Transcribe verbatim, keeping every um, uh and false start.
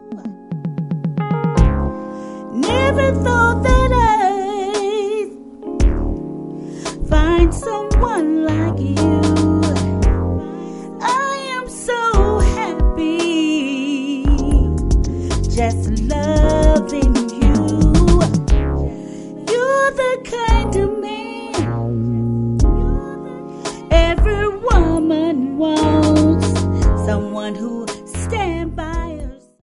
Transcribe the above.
Never thought that I'd find someone like you. I am so happy, just loving you.